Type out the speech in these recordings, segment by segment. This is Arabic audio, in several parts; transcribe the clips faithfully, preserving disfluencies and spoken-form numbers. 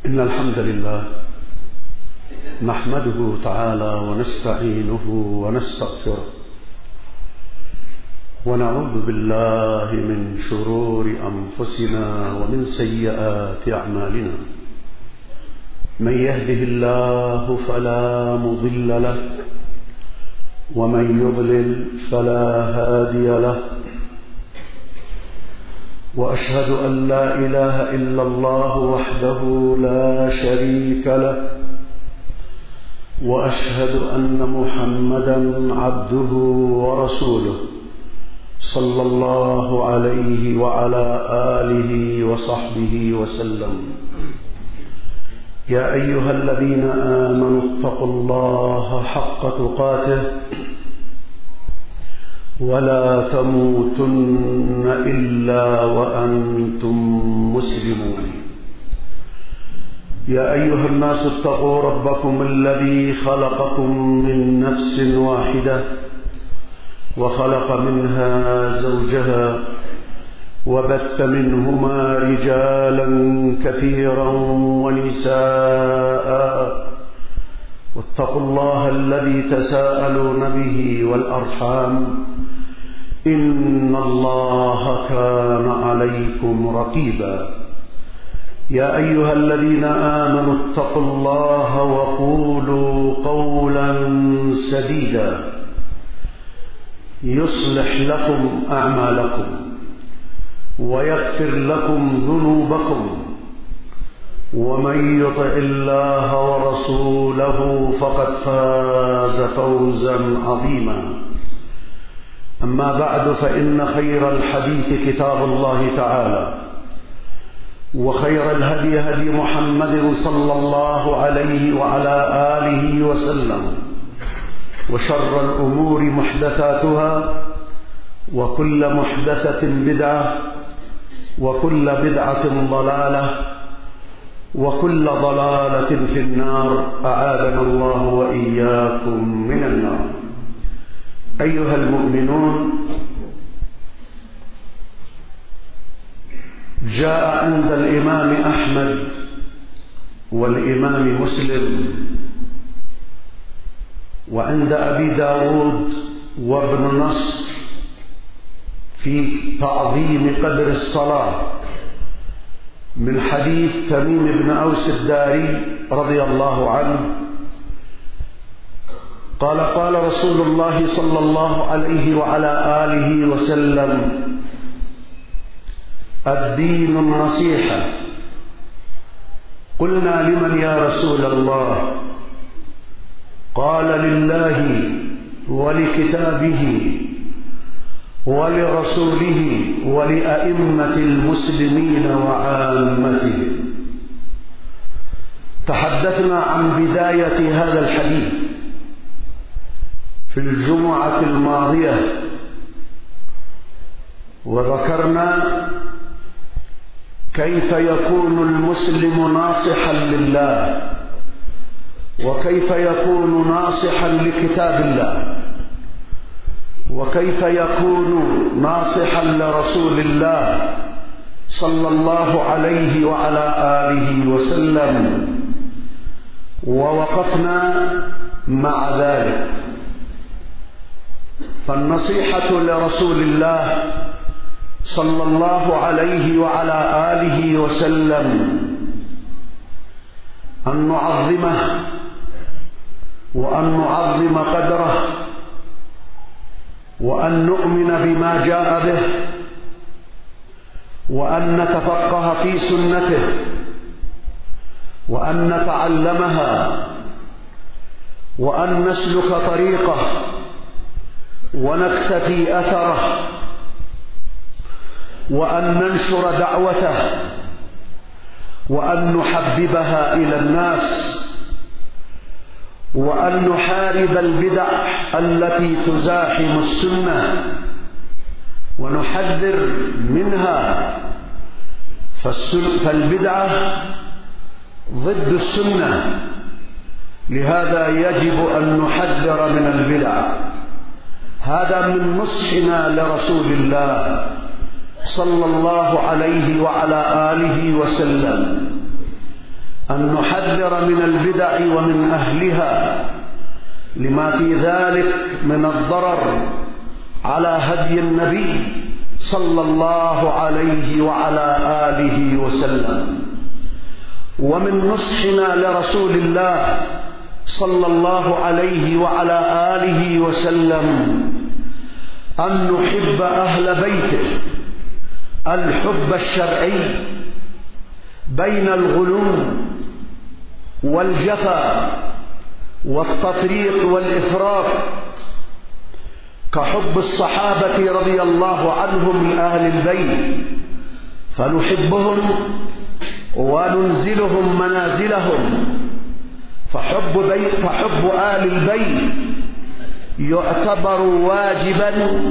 إن الحمد لله نحمده تعالى ونستعينه ونستغفره ونعوذ بالله من شرور أنفسنا ومن سيئات أعمالنا. من يهده الله فلا مضل له ومن يضلل فلا هادي له، وأشهد أن لا إله إلا الله وحده لا شريك له، وأشهد أن محمدا عبده ورسوله صلى الله عليه وعلى آله وصحبه وسلم. يا أيها الذين آمنوا اتقوا الله حق تقاته ولا تموتن إلا وأنتم مسلمون. يا أيها الناس اتقوا ربكم الذي خلقكم من نفس واحدة وخلق منها زوجها وبث منهما رجالا كثيرا ونساء، واتقوا الله الذي تساءلون به والأرحام إن الله كان عليكم رقيبا. يا أيها الذين آمنوا اتقوا الله وقولوا قولا سديدا يصلح لكم أعمالكم ويغفر لكم ذنوبكم، ومن يطع الله ورسوله فقد فاز فوزا عظيما. أما بعد، فإن خير الحديث كتاب الله تعالى، وخير الهدي هدي محمد صلى الله عليه وعلى آله وسلم، وشر الأمور محدثاتها، وكل محدثة بدعة، وكل بدعة ضلالة، وكل ضلالة في النار، أعاذنا الله وإياكم من النار. أيها المؤمنون، جاء عند الإمام أحمد والإمام مسلم وعند أبي داود وابن نصر في تعظيم قدر الصلاة من حديث تميم بن أوس الداري رضي الله عنه قال: قال رسول الله صلى الله عليه وعلى آله وسلم: الدين النصيحة. قلنا: لمن يا رسول الله؟ قال: لله ولكتابه ولرسوله ولأئمة المسلمين وعامتهم. تحدثنا عن بداية هذا الحديث في الجمعة الماضية، وذكرنا كيف يكون المسلم ناصحا لله، وكيف يكون ناصحا لكتاب الله، وكيف يكون ناصحا لرسول الله صلى الله عليه وعلى آله وسلم. ووقفنا مع ذلك. فالنصيحة لرسول الله صلى الله عليه وعلى آله وسلم أن نعظمه، وأن نعظم قدره، وأن نؤمن بما جاء به، وأن نتفقه في سنته، وأن نتعلمها، وأن نسلك طريقه، ونكتفي أثره، وأن ننشر دعوته، وأن نحببها إلى الناس، وأن نحارب البدع التي تزاحم السنة ونحذر منها. فالبدعة ضد السنة، لهذا يجب أن نحذر من البدع. هذا من نصحنا لرسول الله صلى الله عليه وعلى آله وسلم. أن نحذر من البدع ومن أهلها لما في ذلك من الضرر على هدي النبي صلى الله عليه وعلى آله وسلم. ومن نصحنا لرسول الله صلى الله عليه وعلى آله وسلم أن نحب أهل بيته الحب الشرعي بين الغلو والجفا والتفريط والإفراط، كحب الصحابة رضي الله عنهم لأهل البيت، فنحبهم وننزلهم منازلهم. فحب, بيت فحب آل البيت يعتبر واجبا،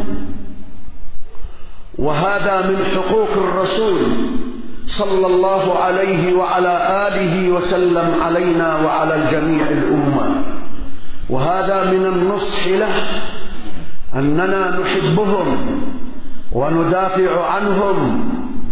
وهذا من حقوق الرسول صلى الله عليه وعلى آله وسلم علينا وعلى الجميع الأمة. وهذا من النصح له أننا نحبهم وندافع عنهم،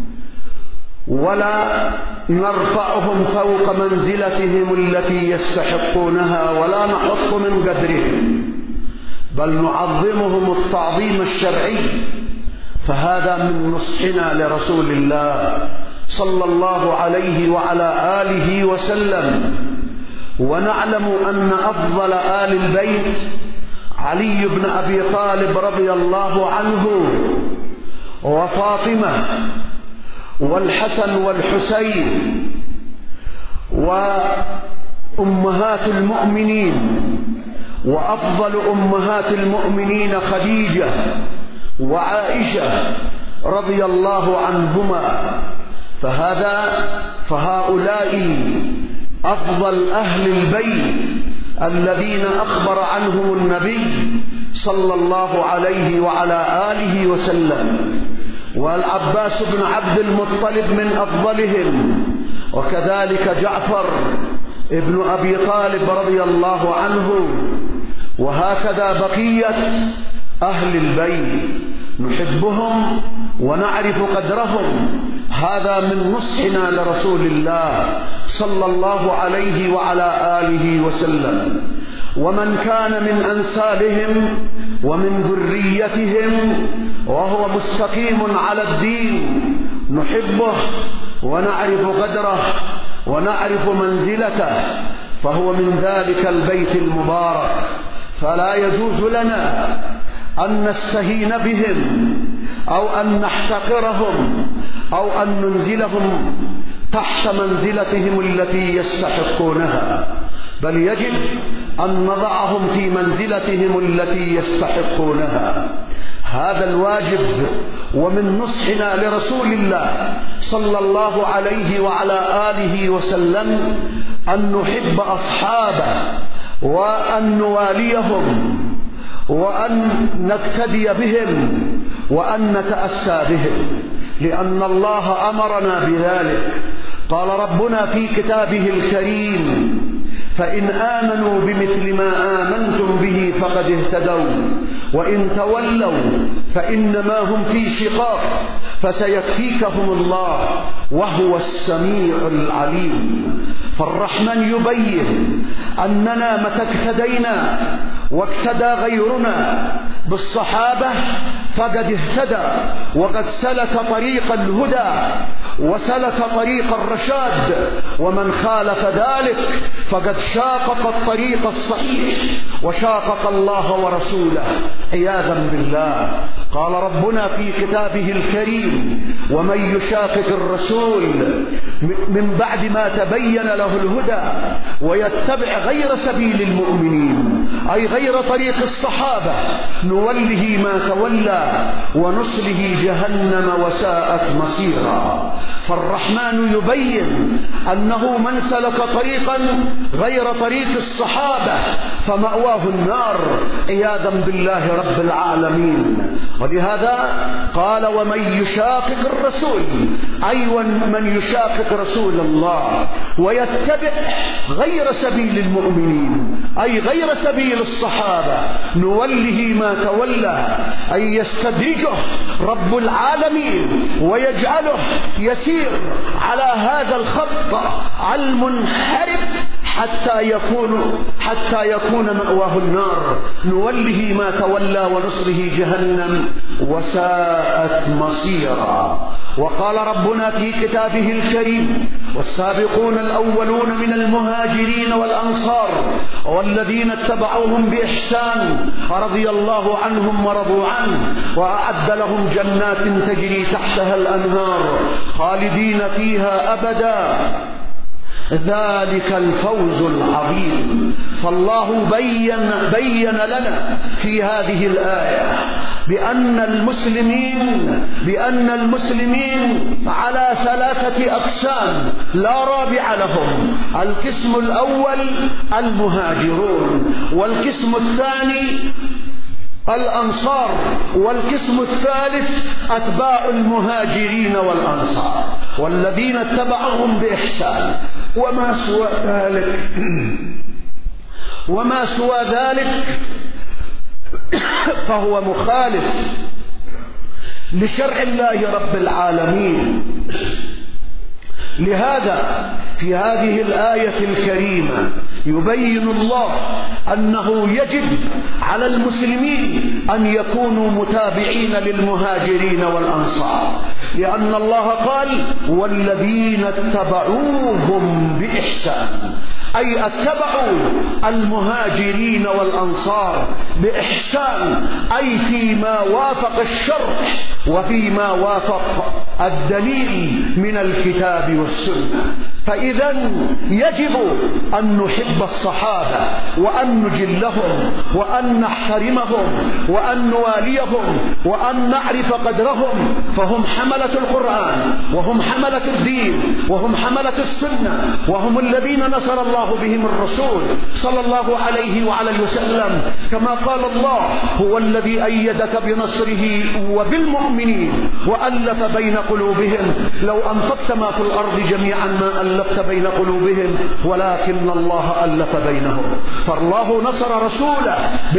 ولا نرفعهم فوق منزلتهم التي يستحقونها، ولا نحط من قدرهم، بل نعظمهم التعظيم الشرعي. فهذا من نصحنا لرسول الله صلى الله عليه وعلى آله وسلم. ونعلم أن أفضل آل البيت علي بن أبي طالب رضي الله عنه، وفاطمة، والحسن والحسين، وأمهات المؤمنين، وأفضل أمهات المؤمنين خديجة وعائشة رضي الله عنهما. فهذا فهؤلاء أفضل أهل البيت الذين أخبر عنهم النبي صلى الله عليه وعلى آله وسلم. والعباس بن عبد المطلب من أفضلهم، وكذلك جعفر ابن أبي طالب رضي الله عنه، وهكذا بقية أهل البيت نحبهم ونعرف قدرهم. هذا من نصحنا لرسول الله صلى الله عليه وعلى آله وسلم. ومن كان من أنسالهم ومن ذريتهم وهو مستقيم على الدين نحبه ونعرف قدره ونعرف منزلته، فهو من ذلك البيت المبارك. فلا يجوز لنا أن نستهين بهم أو أن نحتقرهم أو أن ننزلهم تحت منزلتهم التي يستحقونها، بل يجب أن نضعهم في منزلتهم التي يستحقونها. هذا الواجب. ومن نصحنا لرسول الله صلى الله عليه وعلى آله وسلم أن نحب أصحابه وأن نواليهم وأن نقتدي بهم وأن نتأسى بهم، لأن الله أمرنا بذلك. قال ربنا في كتابه الكريم: فإن آمنوا بمثل ما آمنتم به فقد اهتدوا وإن تولوا فإنما هم في شقاق فسيكفيكهم الله وهو السميع العليم. فالرحمن يبين أننا متى اقتدينا واقتدى غيرنا بالصحابة فقد اهتدى وقد سلك طريق الهدى وسلك طريق الرشاد، ومن خالف ذلك فقد شاقق الطريق الصحيح وشاقق الله ورسوله عياذا بالله. قال ربنا في كتابه الكريم: ومن يشاقق الرسول من بعد ما تبين له الهدى ويتبع غير سبيل المؤمنين، أي غير طريق الصحابة، نوله ما تولى ونصله جهنم وساءت مصيرا. فالرحمن يبين أنه من سلك طريقا غير طريق الصحابة فمأواه النار عياذا بالله رب العالمين. ولهذا قال: ومن يشاقق الرسول، أي من يشاقق رسول الله ويتبع غير سبيل المؤمنين، أي غير سبيل الصحابة، نوله ما تولى، أي يستدرجه رب العالمين ويجعله يسير على هذا الخط المنحرف حتى يكون حتى يكون مأواه النار، نوله ما تولى ونصره جهنم وساءت مصيرا. وقال ربنا في كتابه الكريم: والسابقون الأولون من المهاجرين والأنصار والذين اتبعوهم بإحسان رضي الله عنهم ورضوا عنه وأعد لهم جنات تجري تحتها الأنهار خالدين فيها أبدا ذلك الفوز العظيم. فالله بين, بين لنا في هذه الآية بأن المسلمين بأن المسلمين على ثلاثة أقسام لا رابع لهم. القسم الأول المهاجرون، والقسم الثاني الأنصار، والقسم الثالث أتباع المهاجرين والأنصار والذين اتبعهم بإحسان. وما سوى ذلك وما سوى ذلك فهو مخالف لشرع الله رب العالمين. لهذا في هذه الآية الكريمة يبين الله أنه يجب على المسلمين أن يكونوا متابعين للمهاجرين والأنصار، لأن الله قال: والذين اتبعوهم بإحسان، أي اتبعوا المهاجرين والأنصار بإحسان، أي فيما وافق الشرع وفيما وافق الدليل من الكتاب والسنة. فإذا يجب أن نحب الصحابة وأن نجلهم وأن نحترمهم وأن نواليهم وأن نعرف قدرهم، فهم حملة القرآن وهم حملة الدين وهم حملة السنة، وهم الذين نصر الله بهم الرسول صلى الله عليه وعلى وسلم، كما قال الله: هو الذي أيدك بنصره وبالمؤمنين وألف بين قلوبهم لو أنفقت ما في الأرض جميعا ما ألفت بين قلوبهم ولكن الله ألف بينهم. فالله نصر رسوله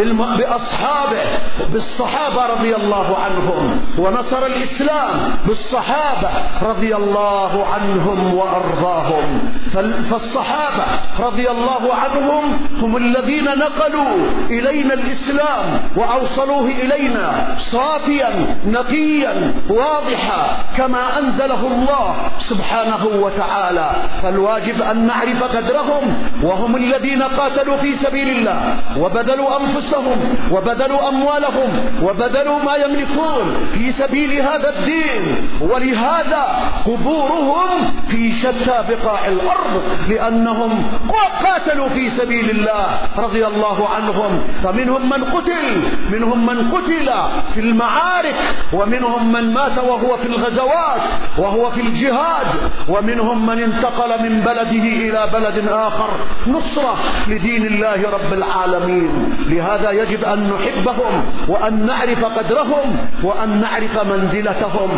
بأصحابه بالصحابة رضي الله عنهم، ونصر الإسلام بالصحابة رضي الله عنهم وأرضاهم. فالصحابة رضي الله عنهم هم الذين نقلوا إلينا الإسلام وأوصلوه إلينا صافيا نقيا واضحا كما أنزله الله سبحانه وتعالى. فالواجب أن نعرف قدرهم، وهم الذين قاتلوا في سبيل الله وبذلوا أنفسهم وبذلوا أموالهم وبذلوا ما يملكون في سبيل هذا الدين، ولهذا قبورهم في شتى بقاع الأرض، لأنهم قاتلوا في سبيل الله رضي الله عنهم. فمنهم من قتل منهم من قتل في المعارك، ومنهم من مات وهو في الغزوات وهو في الجهاد، ومنهم من انتقل من بلده إلى بلد آخر نصرة لدين الله رب العالمين. لهذا يجب أن نحبهم وأن نعرف قدرهم وأن نعرف منزلتهم،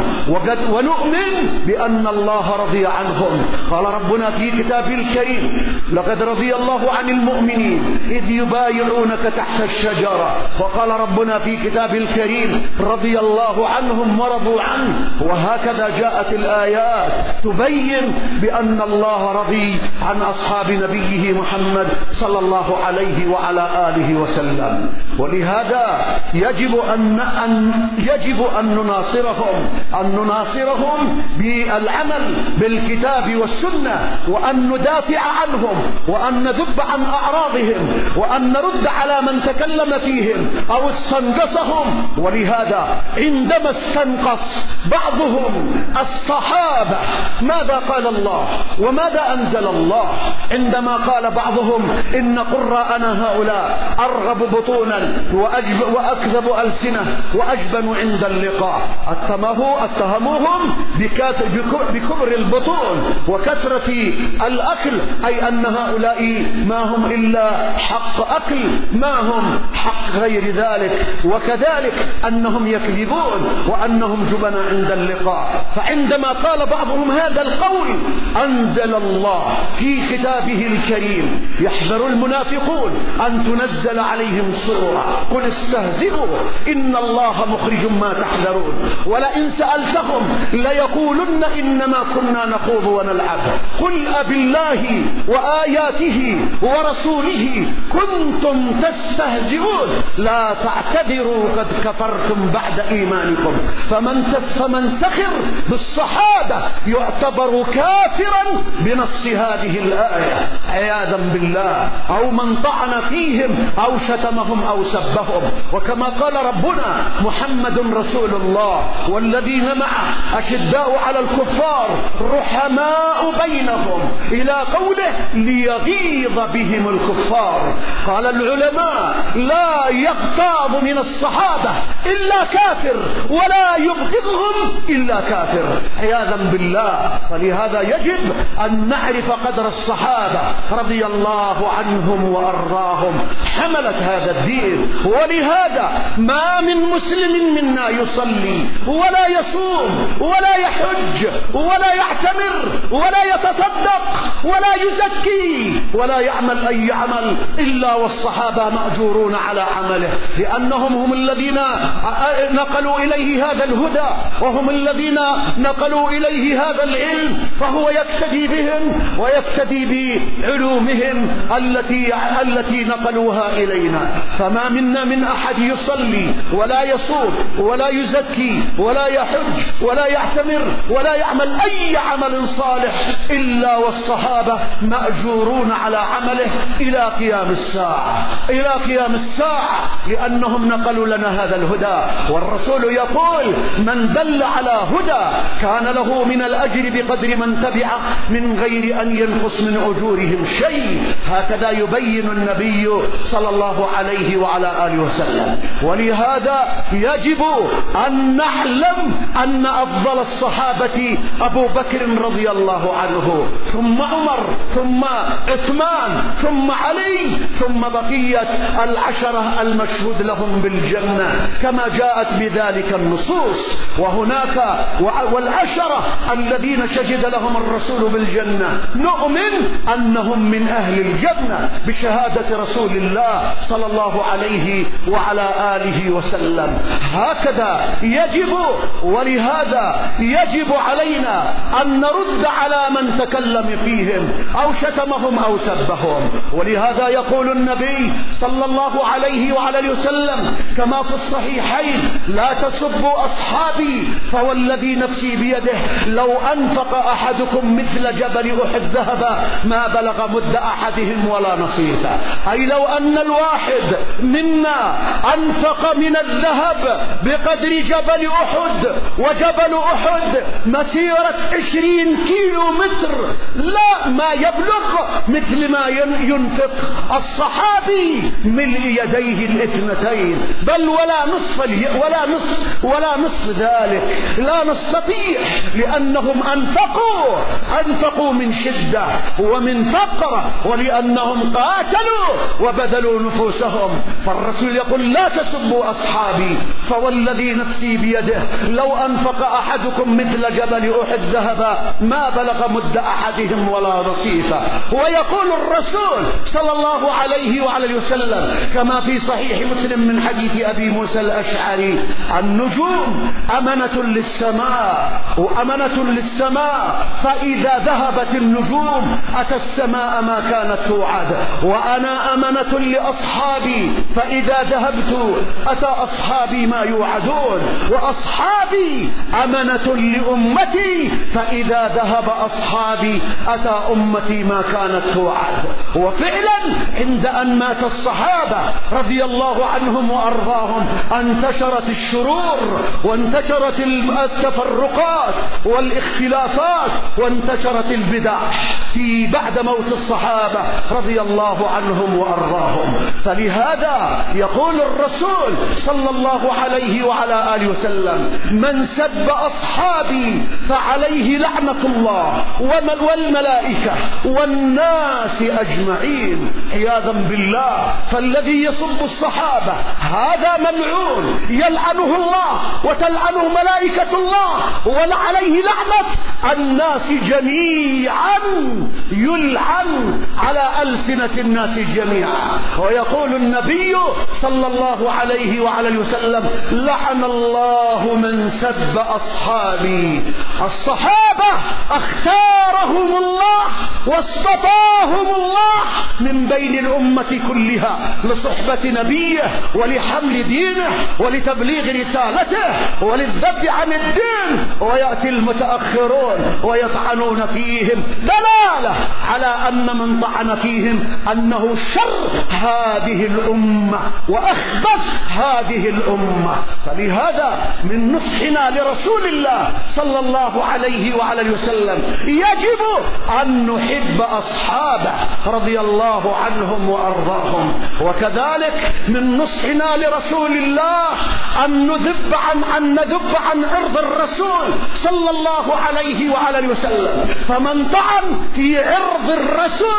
ونؤمن بأن الله رضي عنهم. قال ربنا في كتابه الكريم: لقد رضي الله عن المؤمنين إذ يبايعونك تحت الشجرة. وقال ربنا في كتابه الكريم: رضي الله عنهم ورضوا عنه. وهكذا جاءت الآيات تبين بأن الله رضي عن أصحاب نبيه محمد صلى الله عليه وعلى آله وسلم. ولهذا يجب أن, أن يجب أن نناصرهم أن نناصرهم بالعمل بالكتاب والسنة، وأن ندافع عنهم وأن نذب عن أعراضهم وأن نرد على من تكلم فيهم أو استنقصهم. ولهذا عندما استنقص بعضهم الصحابة ماذا قال الله وماذا أنزل الله؟ عندما قال بعضهم: إن قراءنا هؤلاء أرغب بطونا وأكذب ألسنة وأجبن عند اللقاء، اتهموهم بكبر البطون وكثرة الأكل، أي أن وأن هؤلاء ما هم إلا حق أكل، ما هم حق غير ذلك، وكذلك أنهم يكذبون وأنهم جبن عند اللقاء. فعندما قال بعضهم هذا القول أنزل الله في كتابه الكريم يحذر المنافقون أن تنزل عليهم سورة قل استهزئوا إن الله مخرج ما تحذرون، ولئن سألتهم ليقولن إنما كنا نخوض ونلعب قل أبالله وآياته ورسوله كنتم تستهزئون لا تعتذروا قد كفرتم بعد إيمانكم. فمن فمن سخر بالصحابة يعتبر كافرا بنص هذه الآية عياذا بالله، أو من طعن فيهم أو شتمهم أو سبهم. وكما قال ربنا محمد رسول الله والذين معه أشداء على الكفار رحماء بينهم إلى قوله ليغيظ بهم الكفار. قال العلماء لا يغتاظ من الصحابة إلا كافر ولا يبغضهم إلا كافر عياذا بالله. فلهذا يجب أن نعرف قدر الصحابة رضي الله عنهم وأرضاهم حملت هذا الدين. ولهذا ما من مسلم منا يصلي ولا يصوم ولا يحج ولا يعتمر ولا يتصدق ولا يزكي ولا يعمل أي عمل إلا والصحابة مأجورون على عمله، لأنهم هم الذين نقلوا إليه هذا الهدى وهم الذين نقلوا إليه هذا العلم، فهو يقتدي بهم ويقتدي بعلومهم التي التي نقلوها إلينا. فما منا من أحد يصلي ولا يصوم ولا يزكي ولا يحج ولا يعتمر ولا يعمل أي عمل صالح إلا والصحابة مأجورون على عمله إلى قيام الساعة إلى قيام الساعة لأنهم نقلوا لنا هذا الهدى. والرسول يقول من دل على هدى كان له من الأجر بقدر من تبعه من غير أن ينقص من أجورهم شيء. هكذا يبين النبي صلى الله عليه وعلى آله وسلم. ولهذا يجب أن نعلم أن أفضل الصحابة أبو بكر رضي الله عنه ثم عمر ثم عثمان ثم علي ثم بقية العشرة المشهود لهم بالجنة كما جاءت بذلك النصوص. وهناك والعشرة الذين شهد لهم الرسول بالجنة نؤمن أنهم من أهل الجنة بشهادة رسول الله صلى الله عليه وعلى آله وسلم. هكذا يجب ولهذا يجب علينا أن نرد على من تكلم فيهم أو شتمهم أو سبهم. ولهذا يقول النبي صلى الله عليه وعلى وسلم كما في الصحيحين لا تسبوا أصحابي فوالذي نفسي بيده لو أنفق أحدكم مثل جبل أحد ذهبا ما بلغ مد أحدهم ولا نصيفا. أي لو أن الواحد منا أنفق من الذهب بقدر جبل أحد، وجبل أحد مسيرة عشرين كيلو متر، لا ما يبلغ مثل ما ينفق الصحابي ملء يديه الاثنتين، بل ولا نصف ولا نصف ولا نصف ذلك، لا نستطيع، لأنهم أنفقوا أنفقوا من شدة ومن فقر، ولأنهم قاتلوا وبذلوا نفوسهم. فالرسول يقول لا تسبوا أصحابي فوالذي نفسي بيده لو أنفق أحدكم مثل جبل أحد ذهبا ما بلغ مد أحدهم ولا نصيفا. ويقول الرسول صلى الله عليه وعلى وسلم كما في صحيح مسلم من حديث أبي موسى الأشعري النجوم أمنة للسماء وأمنة للسماء فإذا ذهبت النجوم أتى السماء ما كانت توعد، وأنا أمنة لأصحابي فإذا ذهبت أتى أصحابي ما يوعدون، وأصحابي أمنة لأمتي فإذا ذهب أصحابي أتى أمتي ما كانت توعد. وفعلا عند أن مات الصحابة رضي الله عنهم وأرضاهم وانتشرت الشرور وانتشرت التفرقات والاختلافات وانتشرت البدع في بعد موت الصحابة رضي الله عنهم وأرضاهم. فلهذا يقول الرسول صلى الله عليه وعلى آله وسلم: من سب أصحابي فعليه لعنة الله والملائكة والناس أجمعين، عياذا بالله. فالذي يسب الصحابة هذا ملعون، يلعنه الله وتلعنه ملائكة الله وعليه لعنة الناس جميعا، يلعن على ألسنة الناس جميعا. ويقول النبي صلى الله عليه وعلى وسلم: لعن الله من سب أصحابي. الصحابة اختارهم الله واصطفاهم الله من بين الأمة كلها لصحبة نبيه ولحمل دينه ولتبليغ رسالته وللذب عن الدين. ويأتي المتأخرون ويطعنون فيهم دلالة على أن من طعن فيهم أنه شر هذه الأمة وأخبث هذه الأمة. فلهذا من نصحنا لرسول الله صلى الله عليه وعلى وسلم يجب أن نحب أصحابه رضي الله عنهم وأرضاهم. وكذلك من نصحنا لرسول الله أن نذب عن أن نذب عن عرض الرسول صلى الله عليه وعلى وسلم. فمن طعن في عرض الرسول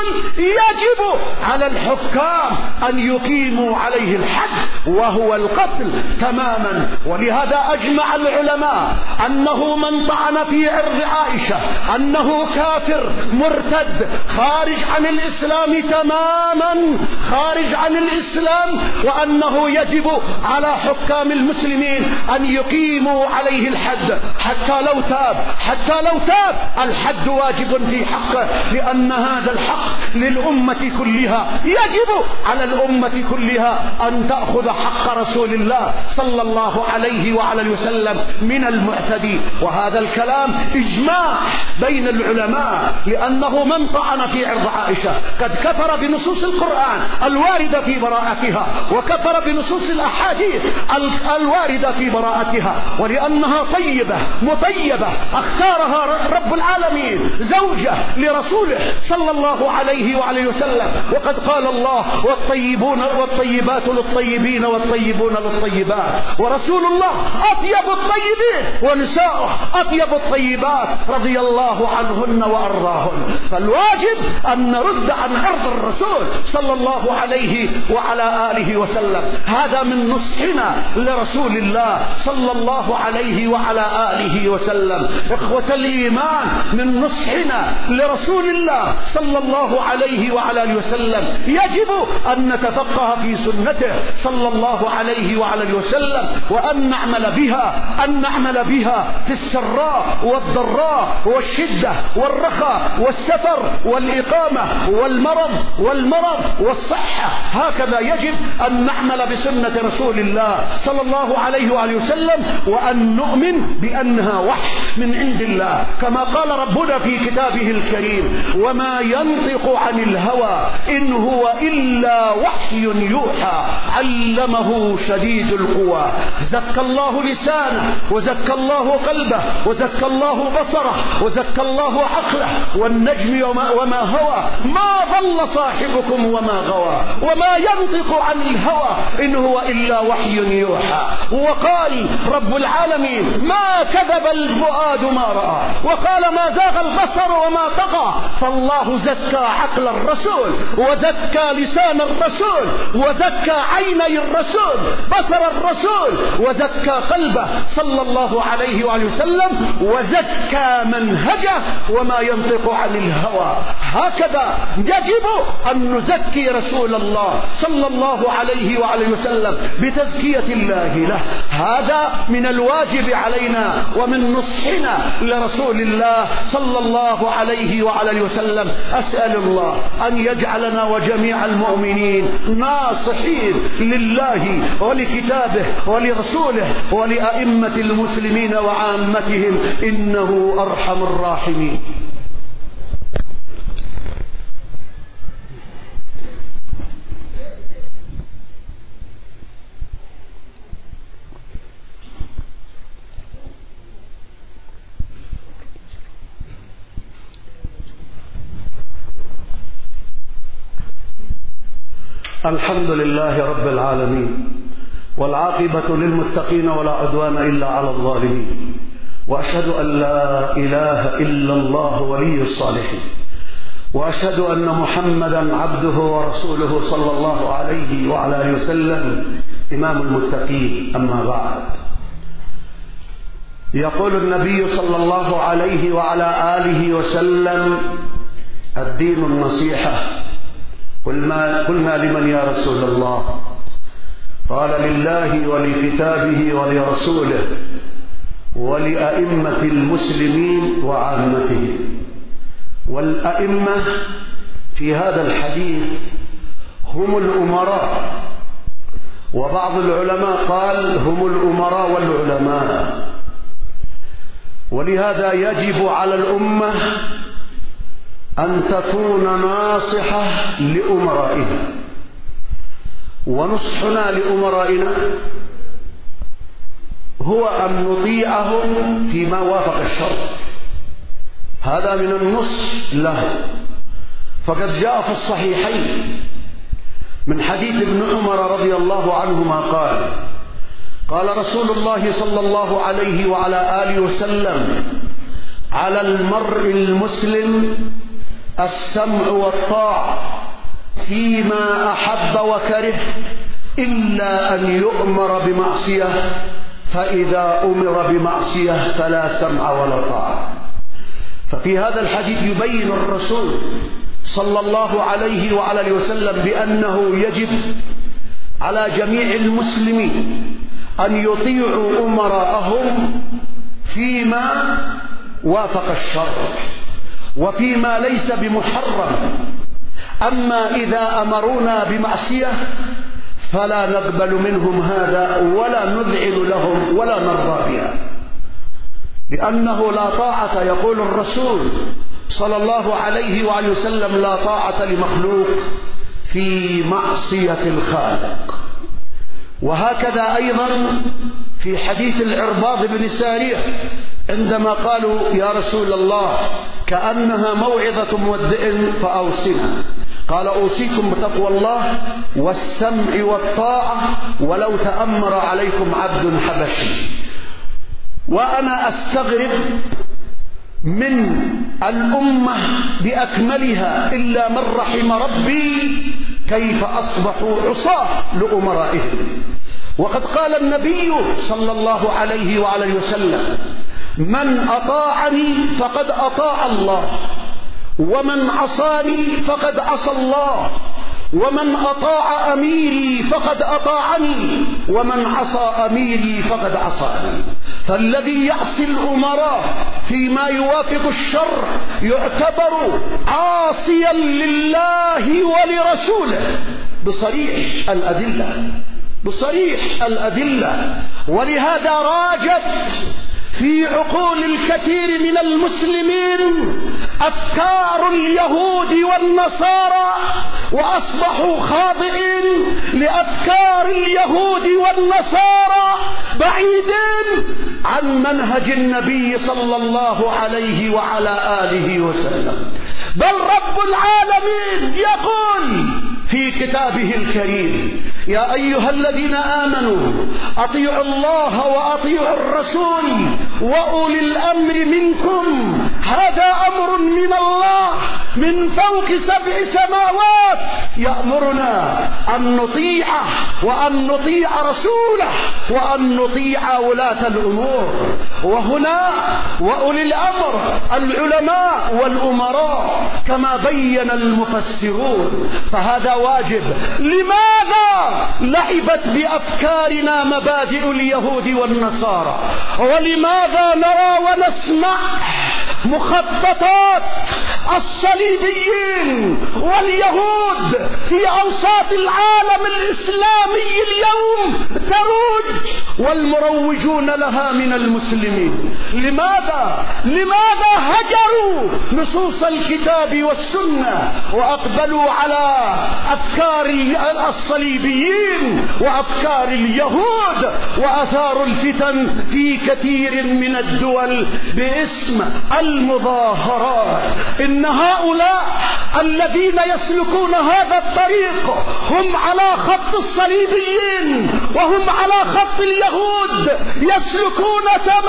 يجب على الحكام أن يقيموا عليه الحد وهو القتل تماما. ولهذا أجمع العلماء أنه من طعن في عرض عائشة أنه كافر مرتد خارج عن الإسلام تماما، خارج عن الإسلام، وأنه يجب على حكام المسلمين أن يقيموا عليه الحد حتى لو تاب، حتى لو تاب الحد واجب في حقه، لأن هذا الحق للأمة كلها. يجب على الأمة كلها أن تأخذ حق رسول الله صلى الله عليه وعلى وسلم من المعتدي. وهذا الكلام إجماع بين العلماء، لأنه من طعن في عرض عائشة قد كفر بنصوص القرآن الواردة في براءتها، وكفر بنصوص الأحاديث الواردة في براءتها، ولأنها طيبة مطيبة اختارها رب العالمين زوجة لرسوله صلى الله عليه وعليه وسلم. وقد قال الله: والطيبون والطيبات للطيبين والطيبون للطيبات، ورسول الله أطيب الطيبين ونساؤه أطيب الطيبات رضي الله عنهن وأرضاهن. فالواجب أن نرد عن عرض الرسول صلى الله عليه وعلى آله وسلم. هذا من نصحنا لرسول الله صلى الله عليه وعلى آله وسلم. إخوة الإيمان، من نصحنا لرسول الله صلى الله عليه وعلى آله وسلم يجب أن نتفقه في سنته صلى الله عليه وعلى آله وسلم، وأن نعمل بها، أن نعمل بها في السراء والضراء والشدة والرخاء والسفر والإقامة والمرض والمرض والصحة. هكذا يجب أن نعمل بسنة رسول الله صلى الله عليه وآله وسلم، وأن نؤمن بأنها وحي من عند الله، كما قال ربنا في كتابه الكريم: وما ينطق عن الهوى إن هو إلا وحي يوحى علمه شديد القوى. زكى الله لسانه وزكى الله قلبه وزكى الله بصره وزكى الله عقله، والنجم وما هوى ما ضل صاحبكم وما غوى وما ينطق عن الهوى إن هو إلا وحي يوحى. وقال رب العالمين: ما كذب الفؤاد ما رأى، وقال: ما زاغ البصر وما طغى. فالله زكى عقل الرسول وزكى لسان الرسول وزكى عيني الرسول بصر الرسول وزكى قلبه صلى الله عليه وآله وسلم وزكى منهجه وما ينطق عن الهوى. هكذا يجب أن نزكي رسول الله صلى الله عليه وآله وسلم بتزكية الله له. هذا من الواجب علينا ومن نصحنا لرسول الله صلى الله عليه وآله وسلم. أسأل الله أن يجعلنا وجميع المؤمنين ناصحين لله ولكتابه ولرسوله ولأئمة المسلمين وعامتهم، إنه أرحم الراحمين. الحمد لله رب العالمين، والعاقبة للمتقين ولا عدوان إلا على الظالمين، وأشهد أن لا إله إلا الله ولي الصالحين، وأشهد أن محمدا عبده ورسوله صلى الله عليه وعلى آله وسلم إمام المتقين. أما بعد، يقول النبي صلى الله عليه وعلى آله وسلم: الدين النصيحة. قلنا لمن يا رسول الله؟ قال: لله ولكتابه ولرسوله ولأئمة المسلمين وعامتهم. والأئمة في هذا الحديث هم الأمراء، وبعض العلماء قال هم الأمراء والعلماء. ولهذا يجب على الأمة أن تكون ناصحة لأمرائها. ونصحنا لأمرائنا هو أن نطيعهم فيما وافق الشرع، هذا من النصح له. فقد جاء في الصحيحين من حديث ابن عمر رضي الله عنهما قال: قال رسول الله صلى الله عليه وعلى آله وسلم: على المرء المسلم السمع والطاعة فيما أحب وكره، إلا أن يؤمر بمعصية، فإذا أمر بمعصية فلا سمع ولا طاعة. ففي هذا الحديث يبين الرسول صلى الله عليه وعلى آله وسلم بأنه يجب على جميع المسلمين أن يطيعوا أمراءهم فيما وافق الشرع وفيما ليس بمحرم. أما إذا أمرونا بمعصية فلا نقبل منهم هذا ولا نذعن لهم ولا نرضى بها، لأنه لا طاعة، يقول الرسول صلى الله عليه وآله وسلم: لا طاعة لمخلوق في معصية الخالق. وهكذا أيضا في حديث العرباض بن سارية عندما قالوا: يا رسول الله كأنها موعظة مودع فأوصنا، قال: أوصيكم بتقوى الله والسمع والطاعة ولو تأمر عليكم عبد حبشي. وأنا أستغرب من الأمة بأكملها إلا من رحم ربي كيف أصبحوا عصاة لأمرائهم. وقد قال النبي صلى الله عليه وعلى وسلم: من أطاعني فقد أطاع الله، ومن عصاني فقد عصى الله، ومن أطاع أميري فقد أطاعني، ومن عصى أميري فقد عصاني. فالذي يعصي الأمراء فيما يوافق الشرع يعتبر عاصيا لله ولرسوله بصريح الأدلة، بصريح الأدلة. ولهذا راجت في عقول الكثير من المسلمين أفكار اليهود والنصارى، وأصبحوا خاضعين لأفكار اليهود والنصارى بعيدين عن منهج النبي صلى الله عليه وعلى آله وسلم. بل رب العالمين يقول في كتابه الكريم: يا أيها الذين آمنوا أطيعوا الله وأطيعوا الرسول وأولي الأمر منكم. هذا أمر من الله من فوق سبع سماوات يأمرنا أن نطيعه وأن نطيع رسوله وأن نطيع ولاة الأمور. وهنا وأولي الأمر العلماء والأمراء كما بين المفسرون، فهذا واجب. لماذا لعبت بأفكارنا مبادئ اليهود والنصارى؟ ولماذا نرى ونسمع مخططات الصليبيين واليهود في أوساط العالم الإسلامي اليوم تروج، والمروجون لها من المسلمين؟ لماذا؟ لماذا هجروا نصوص الكتاب والسنة وأقبلوا على أفكار الصليبيين وأفكار اليهود وأثاروا الفتن في كثير من الدول باسم والمظاهرات. إن هؤلاء الذين يسلكون هذا الطريق هم على خط الصليبيين وهم على خط اليهود، يسلكون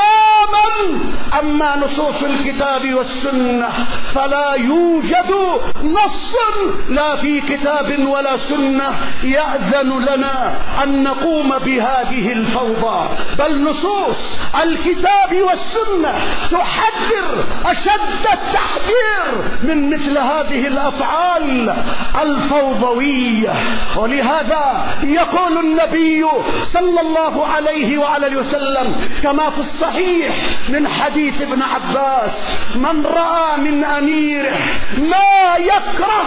تماما. أما نصوص الكتاب والسنة فلا يوجد نص لا في كتاب ولا سنة يأذن لنا أن نقوم بهذه الفوضى، بل نصوص الكتاب والسنة تحذر أشد التحذير من مثل هذه الأفعال الفوضوية. ولهذا يقول النبي صلى الله عليه وعلى وسلم كما في الصحيح من حديث ابن عباس: من رأى من أميره ما يكره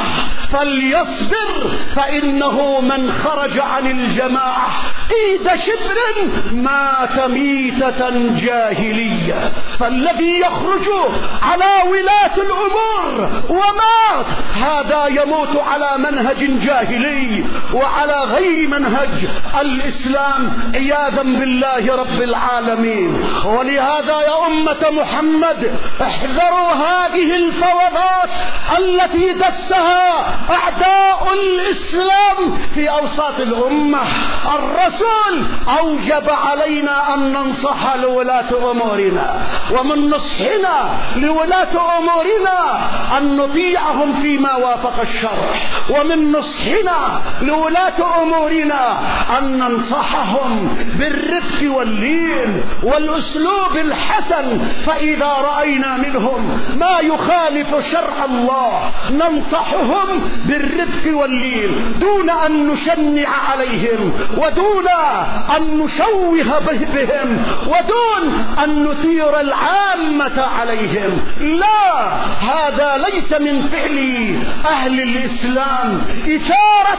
فليصبر، فإنه من خرج عن الجماعة قيد شبر مات ميتة جاهلية. فالذي يخرج على ولاة الأمور ومات هذا يموت على منهج جاهلي وعلى غير منهج الإسلام عياذا بالله رب العالمين. ولهذا يا أمة محمد احذروا هذه الفوضات التي دسها أعداء الإسلام في أوساط الأمة. الرسول أوجب علينا أن ننصح لولاة أمورنا، ومن نصحنا لولاة أمورنا أن نطيعهم فيما وافق الشرع، ومن نصحنا لولاة أمورنا أن ننصحهم بالرفق واللين والأسلوب الحسن. فإذا رأينا منهم ما يخالف شرع الله ننصحهم بالرفق واللين دون أن نشنع عليهم ودون أن نشوه بهم ودون أن نثير العامة عليهم. لا، هذا ليس من فعل أهل الإسلام إثارة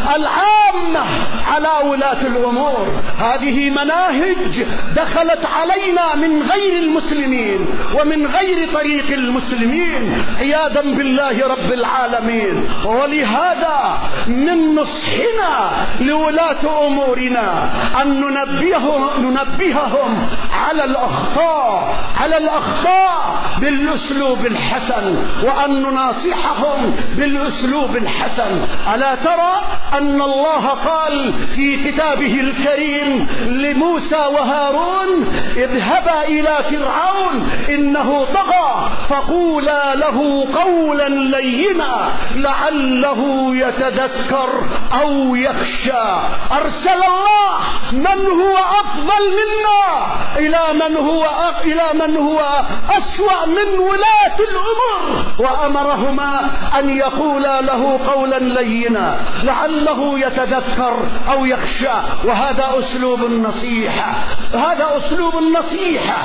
العامة على ولاة الأمور. هذه مناهج دخلت علينا من غير المسلمين ومن غير طريق المسلمين عياذا بالله رب العالمين. ولهذا من نصحنا لولاة أمورنا أن ننبههم, ننبههم على الأخطاء على الأخطاء بالأسلوب الحسن، وأن نناصحهم بالأسلوب الحسن. ألا ترى أن الله قال في كتابه الكريم لموسى وهارون: اذهبا إلى فرعون إنه طغى فقولا له قولا لينا لعله يتذكر أو يخشى. أرسل الله من هو أفضل منا إلى من هو إلى من هو أسوأ من ولاة الأمور، وأمرهما أن يقولا له قولا لينا لعله يتذكر أو يخشى. وهذا أسلوب النصيحة، هذا أسلوب النصيحة.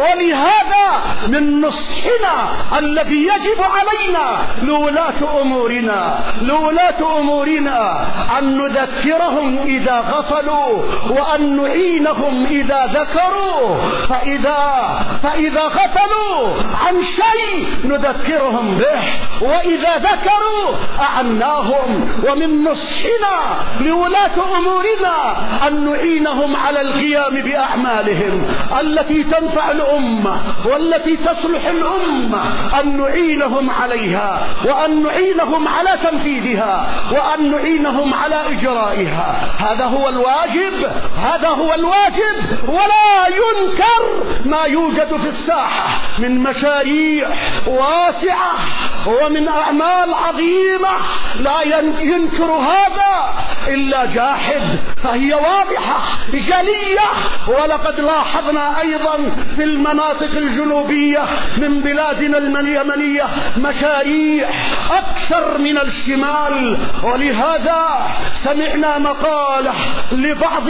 ولهذا من نصحنا الذي يجب علينا لولاة أمورنا لولاة أمورنا أن نذكرهم إذا غفلوا، وأن نعينهم إذا ذكروا. فإذا فإذا غفلوا عن شيء نذكرهم به، وإذا ذكروا أعناهم. ومن نصحنا لولاة أمورنا أن نعينهم على القيام بأعمالهم التي تنفع الأمة والتي تصلح الأمة، أن نعينهم عليها، وأن نعينهم على تنفيذها، وأن نعينهم على إجرائها. هذا هو الواجب هذا هو الواجب ولا ينكر ما يوجد في الساحة من مشاريع واسعة ومن أعمال عظيمة، لا ينكر هذا إلا جاحد، فهي واضحة جلية. ولقد لاحظنا أيضا في المناطق الجنوبية من بلادنا اليمنية مشاريع أكثر من الشمال. ولهذا سمعنا مقالة لبعض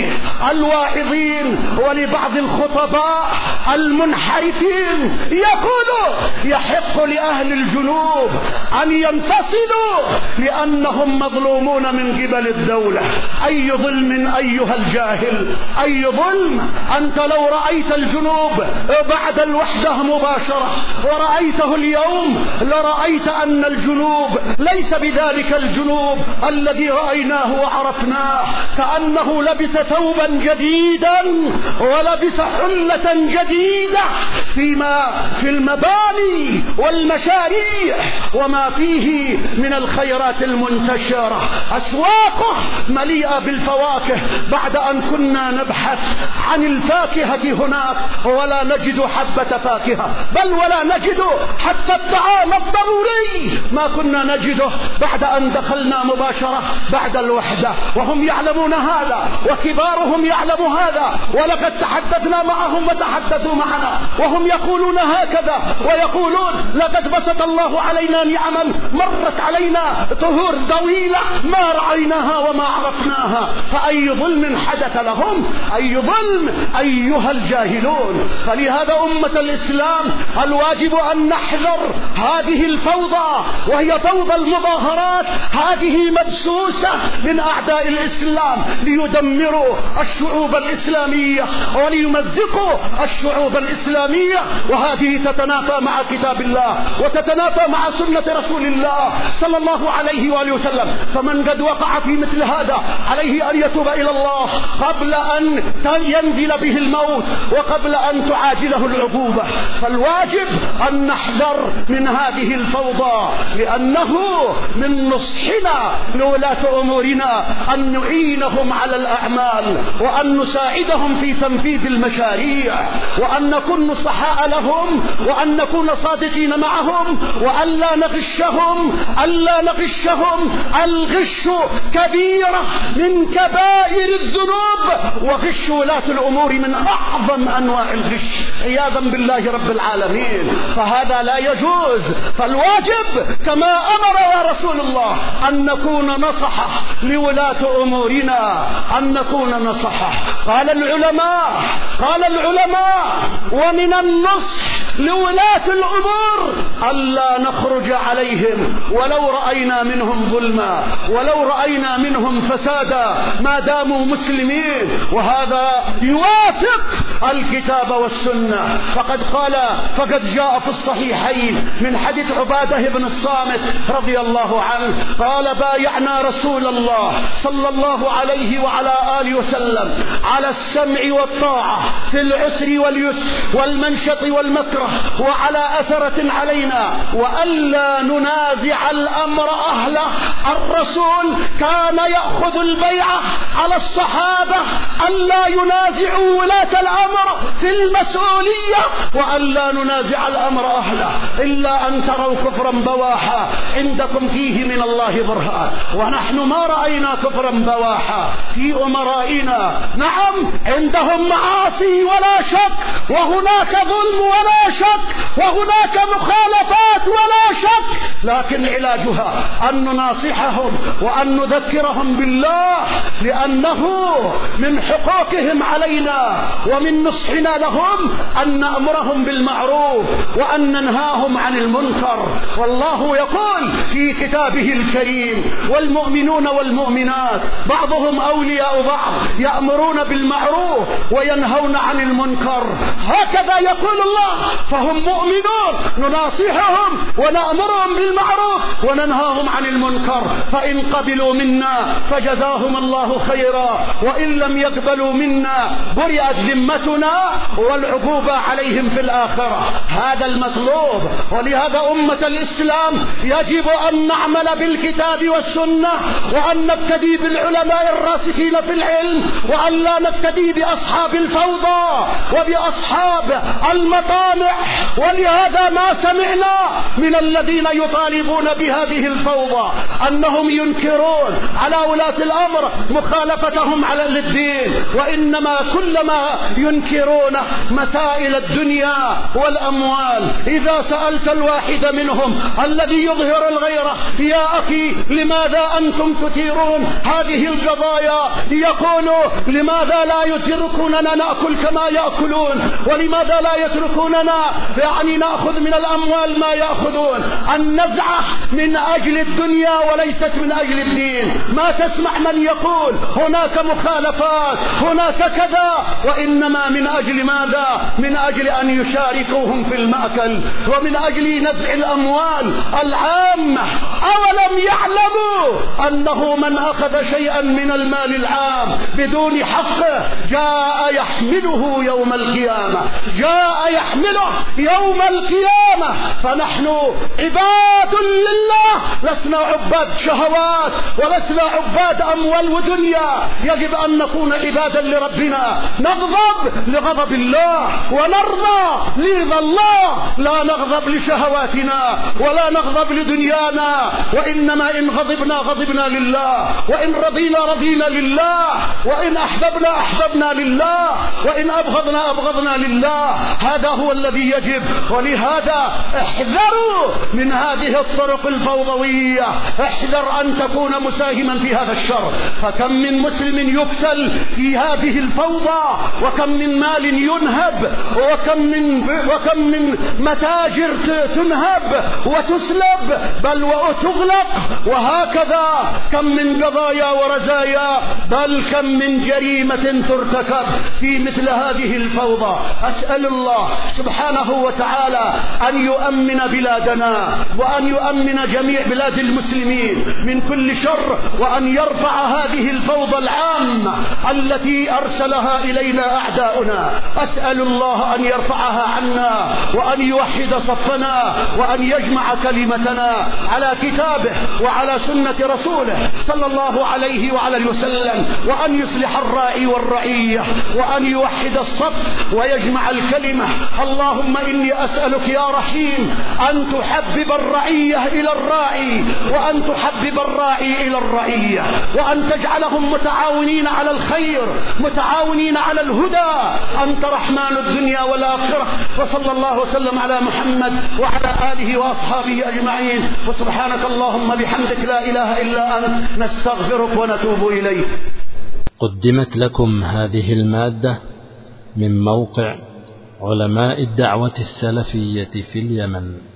الواعظين ولبعض الخطباء المنحرفين يقولوا: يحق لأهل الجنوب أن ينفصلوا لأنهم مظلومون من قبل الدولة. أي ظلم أيها الجاهل، أي ظلم! أنت لو رأيت الجنوب بعد الوحدة مباشرة ورأيته اليوم لرأيت أن الجنوب ليس بذلك الجنوب الذي رأيناه وعرفناه كأنه لبس ثوبا جديدا ولبس حلة جديدة فيما في المباني والمشاريع وما فيه من الخيرات المنتشرة. أسواقه مليئة بالفواكه بعد أن كنا نبحث عن الفاكهة هناك ولا نجد حبة فاكهة، بل ولا نجد حتى الطعام الضروري ما كنا نجده بعد أن دخلنا مباشرة بعد الوحدة، وهم يعلمون هذا وكبارهم يعلم هذا، ولقد تحدثنا معهم وتحدثوا معنا وهم يقولون هكذا ويقولون لقد بسط الله علينا نعما مرت علينا طهور طويلة ما رأيناها وما عرفناها، فأي ظلم حدث لهم؟ أي ظلم أيها الجاهلون. فلهذا أمة الإسلام الواجب أن نحذر هذه الفوضى، وهي فوضى المظاهرات، هذه مدسوسة من أعداء الإسلام ليدمروا الشعوب الإسلامية وليمزقوا الشعوب الإسلامية، وهذه تتنافى مع كتاب الله وتتنافى مع سنة رسول الله صلى الله عليه وآله وسلم. فمن قد وقع في مثل هذا عليه أن يتوب إلى الله قبل أن ينزل به الموت وقبل أن تعاجله العقوبة. فالواجب أن نحذر من هذه الفوضى، لأنه من نصحنا لولاة أمورنا أن نعينهم على الأعمال وأن نساعدهم في تنفيذ المشاريع وأن نكون نصحاء لهم وأن نكون صادقين معهم وأن لا نغشهم ألا نغشهم. الغش كبيرة من كبائر الذنوب، وغش ولاة الأمور من أعظم أنواع الغش عياذا بالله رب العالمين، فهذا لا يجوز. فالواجب كما أمر يا رسول الله أن نكون نصحة لولاة أمورنا، أن نكون نصحة. قال العلماء قال العلماء ومن النصح لولاة الأمور ألا نخرج عليهم ولو رأينا منهم ظلما ولو رأينا منهم فسادا ما داموا مسلمين، وهذا يوافق الكتاب والسنة. فقد قال فقد جاء في الصحيحين من حديث عبادة بن الصامت رضي الله عنه قال بايعنا رسول الله صلى الله عليه وعلى آله وسلم على السمع والطاعة في العسر واليسر والمنشط والمكره وعلى أثرة علينا وألا ننازع الأمر أهله. الرسول كان يأخذ البيعة على الصحابة ألا ينازعوا ولاة الأمر في المسؤولية وألا ننازع الأمر أهله إلا أن تروا كفرا بواحا عندكم فيه من الله برهان. ونحن ما رأينا كفرا بواحا في أمرائنا، نعم عندهم معاصي ولا شك، وهناك ظلم ولا شك، وهناك مخالفات ولا شك، لكن علاجها أن نناصحهم وأن نذكرهم بالله، لأنه من حقوقهم علينا ومن نصحنا لهم أن نأمرهم بالمعروف وأن ننهاهم عن المنكر. والله يقول في كتابه الكريم والمؤمنون والمؤمنات بعضهم أولياء بعض يأمرون بالمعروف وينهون عن المنكر، هكذا يقول الله. فهم مؤمنون نناصحهم ونأمرهم بالمعروف وننهاهم عن المنكر، فإن قبلوا منا فجزاهم الله خيرا، وإن لم يقبلوا منا برئت ذمتنا والعقوبة عليهم في الآخرة. هذا المطلوب. ولهذا أمة الإسلام يجب أن نعمل بالكتاب والسنة وأن نبتدي بالعلماء الراسخين في العلم وأن لا نبتدي بأصحاب الفوضى وبأصحاب المطامع. ولهذا ما سمعنا من الذين يطالبون بهذه الفوضى أنهم ينكرون على ولاة الأمر مخالفتهم على الدين، وإنما كلما ينكرون مسائل الدنيا والأموال. إذا سألت الواحد منهم الذي يظهر الغيرة يا أخي لماذا أنتم تثيرون هذه القضايا، يقول لماذا لا يتركوننا نأكل كما يأكلون، ولماذا لا يتركوننا يعني نأخذ من الأموال ما يأخذون النزعة من أجل الدنيا وليست من أجل الدين. ما تسمع من يقول هناك مخالفات هناك كذا، وإنما من أجل ماذا؟ من أجل أن يشاركوهم في المأكل ومن أجل نزع الأموال العامة. أولم يعلموا أنه من أخذ شيئا من المال العام بدون حقه جاء يحمله يوم القيامة، جاء يحمله يوم القيامة. فنحن عباد لله، لسنا عباد شهوات ولسنا عباد أموال ودنيا. يجب أن نكون عبادا لربنا، نغضب لغضب الله ونرضى لرضا الله، لا نغضب لشهواتنا ولا نغضب لدنيانا، وإنما إن غضبنا غضبنا لله، وإن رضينا رضينا لله، وإن أحببنا أحببنا لله، وإن أبغضنا أبغضنا لله. هذا هو الذي يجب. ولهذا احذروا من هذه الطرق الفوضوية، احذر أن تكون مساهما في هذا الشر. فكم من مسلم يقتل في هذه الفوضى، وكم من مال ينهب، وكم من, وكم من متاجر تنهب وتسلب بل وتغلق، وهكذا كم من قضايا ورزايا، بل كم من جريمة ترتكب في مثل هذه الفوضى. أسأل الله سبحانه وتعالى أن يؤمن بلادنا وأن يؤمن جميع بلاد المسلمين من كل شر، وأن يرفع هذه الفوضى العامة التي أرسلها إلينا أعداؤنا. أسأل الله أن يرفعها عنا وأن يوحد صفنا وأن يجمع كلمتنا على كتابه وعلى سنة رسوله صلى الله عليه وعلى وسلم، وأن يصلح الراعي والرعية وأن يوحد الصف ويجمع الكلمة. اللهم إني أسألك يا رحيم أن تحبب الرعية إلى الراعي، وأن تحبب الراعي إلى الرعية، وأن تجعلهم متعاونين على الخير متعاونين على الهدى. أنت رحمن الدنيا والآخرة. وصلى الله وسلم على محمد وعلى آله وأصحابه أجمعين. وسبحانك اللهم بحمدك لا إله إلا أنت، نستغفرك ونتوب إليك. قدمت لكم هذه المادة من موقع علماء الدعوة السلفية في اليمن.